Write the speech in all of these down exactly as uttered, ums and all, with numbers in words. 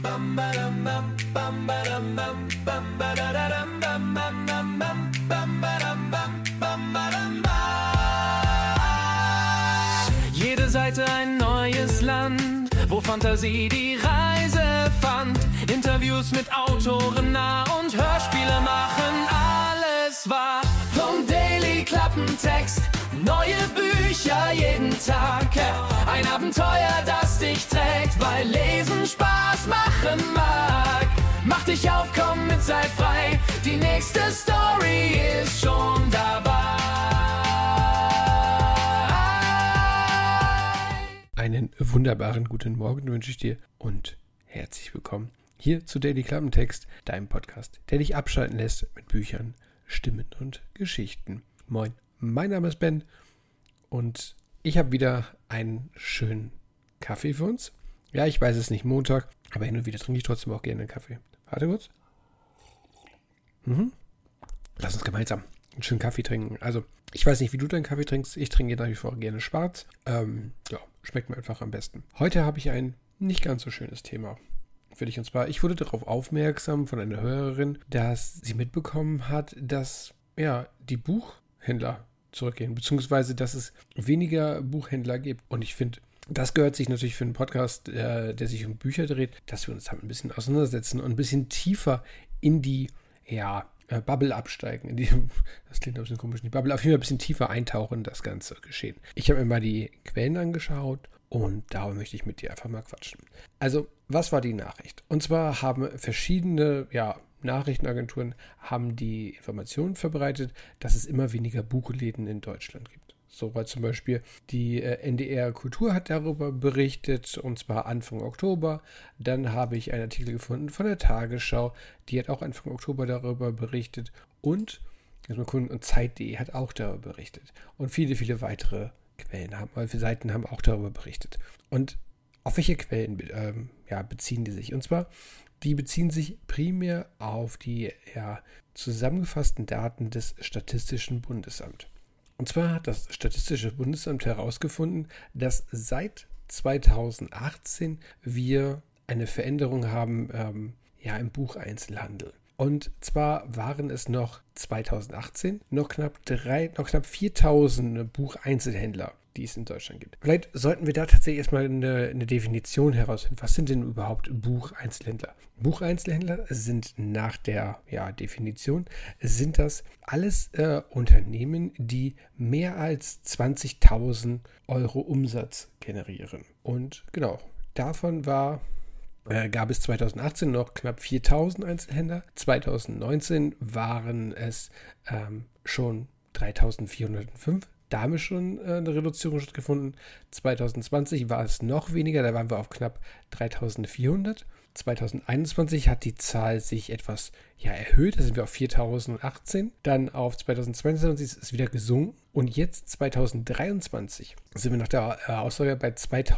Jede Seite ein neues Land, wo Fantasie die Reise fand. Interviews mit Autoren nah und Hörspiele machen alles wahr. Vom Daily Klappentext, neue Bücher jeden Tag. Ein Abenteuer, das dich trägt, weil Lesen Spaß machen mag. Mach dich auf, komm mit, sei frei, die nächste Story ist schon dabei. Einen wunderbaren guten Morgen wünsche ich dir und herzlich willkommen hier zu Daily Klappentext, deinem Podcast, der dich abschalten lässt mit Büchern, Stimmen und Geschichten. Moin, mein Name ist Ben und ich habe wieder einen schönen Kaffee für uns. Ja, ich weiß, es ist nicht Montag, aber hin und wieder trinke ich trotzdem auch gerne einen Kaffee. Warte kurz. Mhm. Lass uns gemeinsam einen schönen Kaffee trinken. Also, ich weiß nicht, wie du deinen Kaffee trinkst. Ich trinke nach wie vor gerne schwarz. Ähm, ja, schmeckt mir einfach am besten. Heute habe ich ein nicht ganz so schönes Thema für dich. Und zwar, ich wurde darauf aufmerksam von einer Hörerin, dass sie mitbekommen hat, dass ja die Buchhändler zurückgehen, beziehungsweise dass es weniger Buchhändler gibt. Und ich finde, das gehört sich natürlich für einen Podcast, äh, der sich um Bücher dreht, dass wir uns damit ein bisschen auseinandersetzen und ein bisschen tiefer in die, ja, äh, Bubble absteigen. In die, das klingt ein bisschen komisch, in die Bubble, auf jeden Fall ein bisschen tiefer eintauchen in das ganze Geschehen. Ich habe mir mal die Quellen angeschaut und darüber möchte ich mit dir einfach mal quatschen. Also, was war die Nachricht? Und zwar haben verschiedene, ja, Nachrichtenagenturen haben die Informationen verbreitet, dass es immer weniger Buchläden in Deutschland gibt. So war zum Beispiel die äh, N D R Kultur hat darüber berichtet, und zwar Anfang Oktober. Dann habe ich einen Artikel gefunden von der Tagesschau, die hat auch Anfang Oktober darüber berichtet. Und, jetzt mal gucken, und Zeit punkt de hat auch darüber berichtet. Und viele, viele weitere Quellen haben, viele Seiten haben auch darüber berichtet. Und auf welche Quellen ähm, ja, beziehen die sich? Und zwar, die beziehen sich primär auf die ja, zusammengefassten Daten des Statistischen Bundesamts. Und zwar hat das Statistische Bundesamt herausgefunden, dass seit zweitausendachtzehn wir eine Veränderung haben ähm, ja, im Bucheinzelhandel. Und zwar waren es noch zweitausendachtzehn noch knapp, drei, noch knapp viertausend Bucheinzelhändler, die es in Deutschland gibt. Vielleicht sollten wir da tatsächlich erstmal eine, eine Definition herausfinden. Was sind denn überhaupt Bucheinzelhändler? Bucheinzelhändler sind nach der ja, Definition, sind das alles äh, Unternehmen, die mehr als zwanzigtausend Euro Umsatz generieren. Und genau, davon war... Äh, gab es zweitausendachtzehn noch knapp viertausend Einzelhändler. zweitausendneunzehn waren es ähm, schon dreitausendvierhundertfünf. Da haben wir schon äh, eine Reduzierung stattgefunden. zweitausendzwanzig war es noch weniger, da waren wir auf knapp dreitausendvierhundert. zweitausendeinundzwanzig hat die Zahl sich etwas ja, erhöht, da sind wir auf viertausendachtzehn. Dann auf zweitausendzweiundzwanzig ist es wieder gesunken. Und jetzt zweitausenddreiundzwanzig sind wir nach der äh, Aussage bei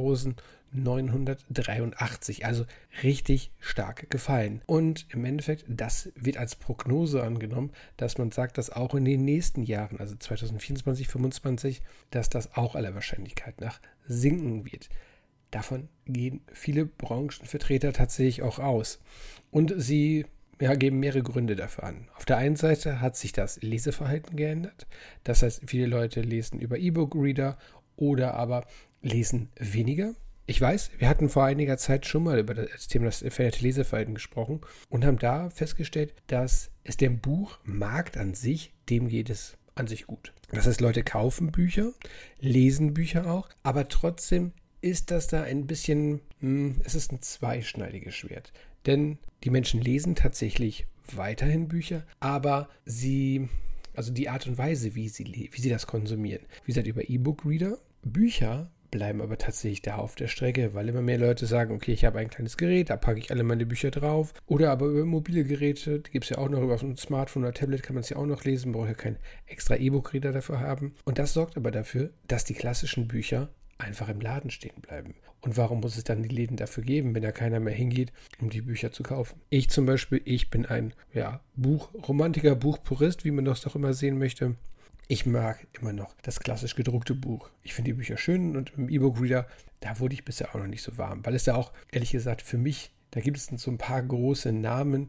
zweitausendneunhundertdreiundachtzig, also richtig stark gefallen. Und im Endeffekt, das wird als Prognose angenommen, dass man sagt, dass auch in den nächsten Jahren, also zweitausendvierundzwanzig, fünfundzwanzig, dass das auch aller Wahrscheinlichkeit nach sinken wird. Davon gehen viele Branchenvertreter tatsächlich auch aus. Und sie ja, geben mehrere Gründe dafür an. Auf der einen Seite hat sich das Leseverhalten geändert. Das heißt, viele Leute lesen über E-Book-Reader oder aber lesen weniger. Ich weiß, wir hatten vor einiger Zeit schon mal über das Thema das veränderte Leseverhalten gesprochen und haben da festgestellt, dass es dem Buchmarkt an sich, dem geht es an sich gut. Das heißt, Leute kaufen Bücher, lesen Bücher auch, aber trotzdem ist das da ein bisschen, mh, es ist ein zweischneidiges Schwert. Denn die Menschen lesen tatsächlich weiterhin Bücher, aber sie, also die Art und Weise, wie sie, wie sie das konsumieren, wie gesagt, über E-Book-Reader, Bücher bleiben aber tatsächlich da auf der Strecke, weil immer mehr Leute sagen, okay, ich habe ein kleines Gerät, da packe ich alle meine Bücher drauf. Oder aber über mobile Geräte, die gibt es ja auch noch, über so ein Smartphone oder Tablet kann man es ja auch noch lesen, braucht ja kein extra E-Book-Reader dafür haben. Und das sorgt aber dafür, dass die klassischen Bücher einfach im Laden stehen bleiben. Und warum muss es dann die Läden dafür geben, wenn da keiner mehr hingeht, um die Bücher zu kaufen? Ich zum Beispiel, ich bin ein ja, Buchromantiker, Buchpurist, wie man das doch immer sehen möchte. Ich mag immer noch das klassisch gedruckte Buch. Ich finde die Bücher schön und im E-Book-Reader, da wurde ich bisher auch noch nicht so warm, weil es ja auch, ehrlich gesagt, für mich Da gibt es so ein paar große Namen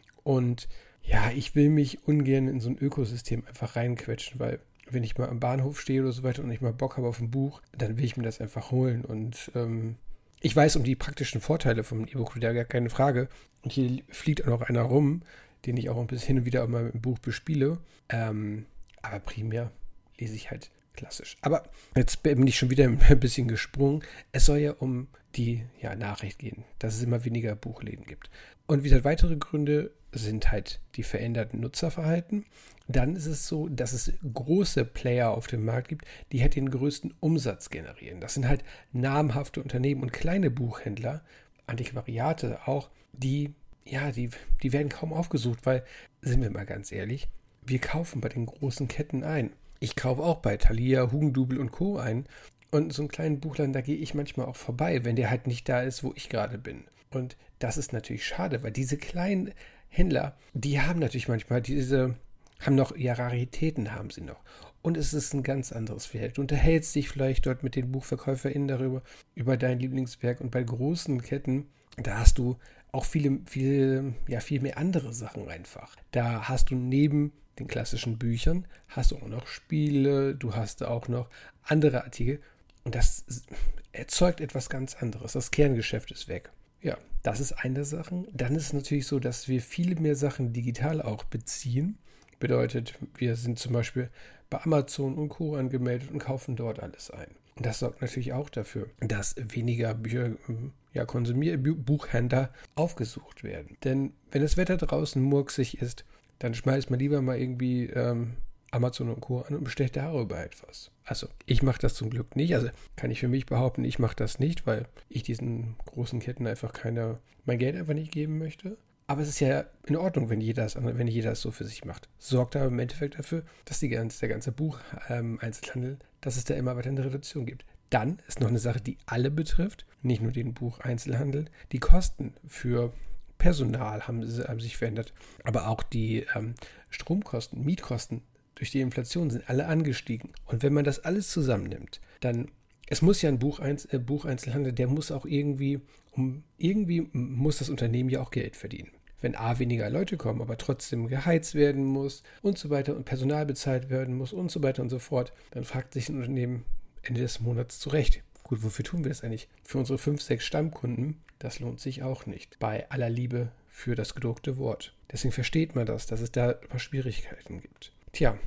und ja, ich will mich ungern in so ein Ökosystem einfach reinquetschen, weil wenn ich mal am Bahnhof stehe oder so weiter und ich mal Bock habe auf ein Buch, dann will ich mir das einfach holen. Und ähm, ich weiß um die praktischen Vorteile vom E-Book-Reader, gar keine Frage. Und hier fliegt auch noch einer rum, den ich auch ein bisschen hin und wieder mal mit dem Buch bespiele. Ähm, aber primär lese ich halt klassisch. Aber jetzt bin ich schon wieder ein bisschen gesprungen. Es soll ja um die ja, Nachricht gehen, dass es immer weniger Buchläden gibt. Und wieder weitere Gründe sind halt die veränderten Nutzerverhalten. Dann ist es so, dass es große Player auf dem Markt gibt, die halt den größten Umsatz generieren. Das sind halt namhafte Unternehmen und kleine Buchhändler, Antiquariate auch, die, ja, die, die werden kaum aufgesucht, weil, sind wir mal ganz ehrlich, wir kaufen bei den großen Ketten ein. Ich kaufe auch bei Thalia, Hugendubel und Co. ein. Und so einen kleinen Buchladen, da gehe ich manchmal auch vorbei, wenn der halt nicht da ist, wo ich gerade bin. Und das ist natürlich schade, weil diese kleinen Händler, die haben natürlich manchmal diese, haben noch, ja, Raritäten haben sie noch. Und es ist ein ganz anderes Feld. Du unterhältst dich vielleicht dort mit den BuchverkäuferInnen darüber, über dein Lieblingswerk. Und bei großen Ketten, da hast du auch viele, viele, ja, viel mehr andere Sachen einfach. Da hast du neben den klassischen Büchern, hast du auch noch Spiele, du hast auch noch andere Artikel. Und das erzeugt etwas ganz anderes. Das Kerngeschäft ist weg. Ja, das ist eine Sache. Dann ist es natürlich so, dass wir viele mehr Sachen digital auch beziehen. Bedeutet, wir sind zum Beispiel bei Amazon und Co. angemeldet und kaufen dort alles ein. Und das sorgt natürlich auch dafür, dass weniger Bücher, ja, Konsumier- Buchhändler aufgesucht werden. Denn wenn das Wetter draußen murksig ist, dann schmeißt man lieber mal irgendwie ähm, Amazon und Co. an und bestellt darüber etwas. Also ich mache das zum Glück nicht. Also kann ich für mich behaupten, ich mache das nicht, weil ich diesen großen Ketten einfach keine, mein Geld einfach nicht geben möchte. Aber es ist ja in Ordnung, wenn jeder das, wenn jeder das so für sich macht. Sorgt aber im Endeffekt dafür, dass die ganze, der ganze Buch-Einzelhandel, ähm, dass es da immer weiter eine Reduktion gibt. Dann ist noch eine Sache, die alle betrifft, nicht nur den Bucheinzelhandel. Die Kosten für Personal haben, haben sich verändert, aber auch die ähm, Stromkosten, Mietkosten durch die Inflation sind alle angestiegen. Und wenn man das alles zusammennimmt, dann, es muss ja ein Bucheinz, äh, Bucheinzelhandel, der muss auch irgendwie, um, irgendwie muss das Unternehmen ja auch Geld verdienen. Wenn A, weniger Leute kommen, aber trotzdem geheizt werden muss und so weiter und Personal bezahlt werden muss und so weiter und so fort, dann fragt sich ein Unternehmen Ende des Monats zurecht. Gut, wofür tun wir das eigentlich? Für unsere fünf, sechs Stammkunden, das lohnt sich auch nicht. Bei aller Liebe für das gedruckte Wort. Deswegen versteht man das, dass es da ein paar Schwierigkeiten gibt. Tja,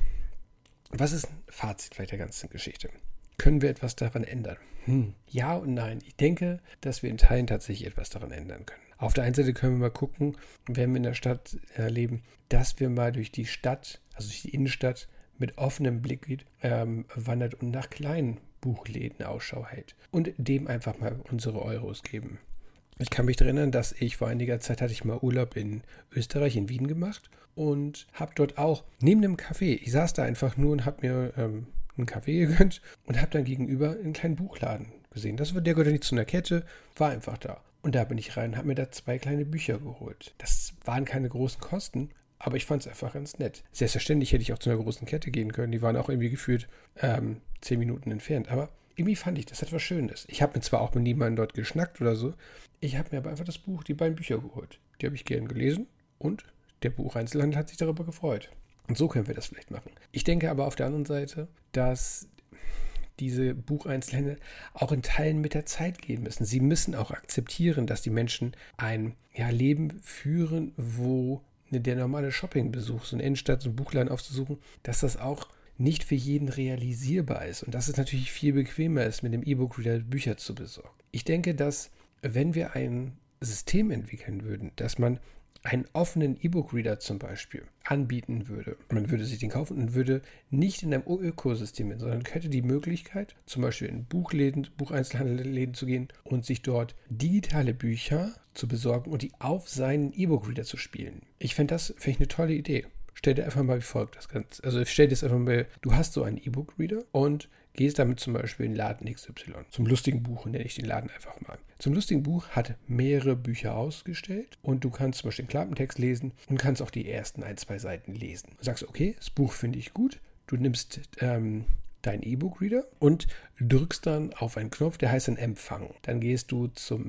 was ist ein Fazit bei der ganzen Geschichte? Können wir etwas daran ändern? Hm, ja und nein. Ich denke, dass wir in Teilen tatsächlich etwas daran ändern können. Auf der einen Seite können wir mal gucken, wenn wir in der Stadt äh, leben, dass wir mal durch die Stadt, also durch die Innenstadt, mit offenem Blick ähm, wandert und nach kleinen Buchläden Ausschau hält und dem einfach mal unsere Euros geben. Ich kann mich daran erinnern, dass ich vor einiger Zeit hatte ich mal Urlaub in Österreich, in Wien gemacht und habe dort auch neben dem Café, ich saß da einfach nur und habe mir ähm, einen Kaffee gegönnt und habe dann gegenüber einen kleinen Buchladen gesehen. Das war, der gehörte nicht zu einer Kette, war einfach da. Und da bin ich rein und habe mir da zwei kleine Bücher geholt. Das waren keine großen Kosten, aber ich fand es einfach ganz nett. Selbstverständlich hätte ich auch zu einer großen Kette gehen können. Die waren auch irgendwie gefühlt ähm, zehn Minuten entfernt. Aber irgendwie fand ich, das hat was Schönes. Ich habe mir zwar auch mit niemandem dort geschnackt oder so. Ich habe mir aber einfach das Buch, die beiden Bücher geholt. Die habe ich gern gelesen und der Bucheinzelhandel hat sich darüber gefreut. Und so können wir das vielleicht machen. Ich denke aber auf der anderen Seite, dass diese Bucheinzelhändler auch in Teilen mit der Zeit gehen müssen. Sie müssen auch akzeptieren, dass die Menschen ein ja, Leben führen, wo der normale Shoppingbesuch, so eine Innenstadt, so einen Buchladen aufzusuchen, dass das auch nicht für jeden realisierbar ist und dass es natürlich viel bequemer ist, mit dem E-Book-Reader Bücher zu besorgen. Ich denke, dass wenn wir ein System entwickeln würden, dass man einen offenen E-Book-Reader zum Beispiel anbieten würde, man würde sich den kaufen und würde nicht in einem Ökosystem hin, sondern hätte die Möglichkeit, zum Beispiel in Buchläden, Bucheinzelhandelläden zu gehen und sich dort digitale Bücher zu besorgen und die auf seinen E-Book-Reader zu spielen. Ich fände das fände ich eine tolle Idee. Stell dir einfach mal wie folgt das Ganze. Also stell dir das einfach mal, du hast so einen E-Book-Reader und gehst damit zum Beispiel in den Laden X Y. Zum lustigen Buch nenne ich den Laden einfach mal. Zum lustigen Buch hat mehrere Bücher ausgestellt und du kannst zum Beispiel den Klappentext lesen und kannst auch die ersten ein, zwei Seiten lesen. Du sagst, okay, das Buch finde ich gut. Du nimmst ähm, deinen E-Book-Reader und drückst dann auf einen Knopf, der heißt dann Empfangen. Dann gehst du zum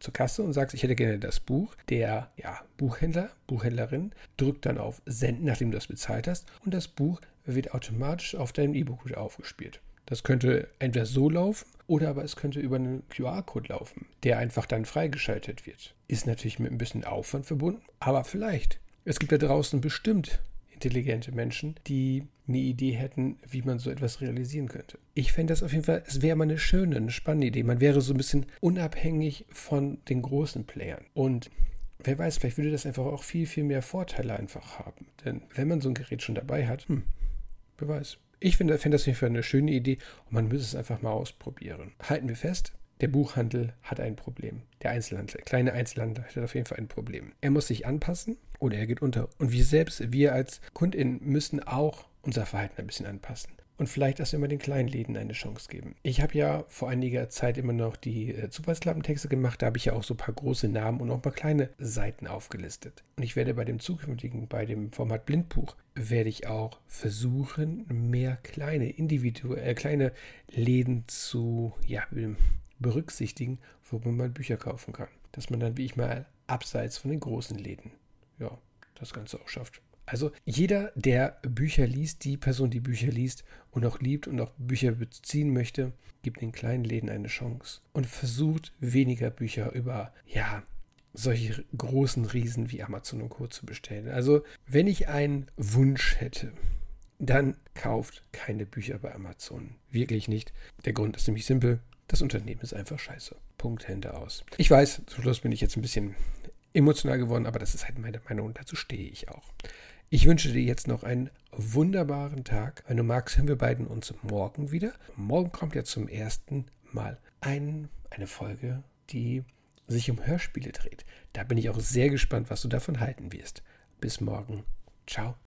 zur Kasse und sagst, ich hätte gerne das Buch. Der ja, Buchhändler, Buchhändlerin drückt dann auf Senden, nachdem du das bezahlt hast, und das Buch wird automatisch auf deinem E-Book wieder aufgespielt. Das könnte entweder so laufen oder aber es könnte über einen Q R-Code laufen, der einfach dann freigeschaltet wird. Ist natürlich mit ein bisschen Aufwand verbunden, aber vielleicht. Es gibt da draußen bestimmt intelligente Menschen, die eine Idee hätten, wie man so etwas realisieren könnte. Ich fände das auf jeden Fall, es wäre mal eine schöne, eine spannende Idee. Man wäre so ein bisschen unabhängig von den großen Playern. Und wer weiß, vielleicht würde das einfach auch viel, viel mehr Vorteile einfach haben. Denn wenn man so ein Gerät schon dabei hat, hm, wer weiß. Ich finde, fände das auf jeden Fall eine schöne Idee und man müsste es einfach mal ausprobieren. Halten wir fest, der Buchhandel hat ein Problem. Der Einzelhandel, der kleine Einzelhandel hat auf jeden Fall ein Problem. Er muss sich anpassen oder er geht unter. Und wir selbst, wir als KundInnen müssen auch unser Verhalten ein bisschen anpassen. Und vielleicht erst immer den kleinen Läden eine Chance geben. Ich habe ja vor einiger Zeit immer noch die äh, Zufallsklappentexte gemacht. Da habe ich ja auch so ein paar große Namen und auch ein paar kleine Seiten aufgelistet. Und ich werde bei dem zukünftigen, bei dem Format Blindbuch, werde ich auch versuchen, mehr kleine, individuelle, kleine Läden zu ja, berücksichtigen, wo man mal Bücher kaufen kann. Dass man dann, wie ich mal, abseits von den großen Läden, ja, das Ganze auch schafft. Also jeder, der Bücher liest, die Person, die Bücher liest und auch liebt und auch Bücher beziehen möchte, gibt den kleinen Läden eine Chance und versucht weniger Bücher über, ja, solche großen Riesen wie Amazon und Co. zu bestellen. Also wenn ich einen Wunsch hätte, dann kauft keine Bücher bei Amazon. Wirklich nicht. Der Grund ist nämlich simpel. Das Unternehmen ist einfach scheiße. Punkt, Hände aus. Ich weiß, zum Schluss bin ich jetzt ein bisschen emotional geworden, aber das ist halt meine Meinung und dazu stehe ich auch. Ich wünsche dir jetzt noch einen wunderbaren Tag. Wenn du magst, hören wir beiden uns morgen wieder. Morgen kommt ja zum ersten Mal ein, eine Folge, die sich um Hörspiele dreht. Da bin ich auch sehr gespannt, was du davon halten wirst. Bis morgen. Ciao.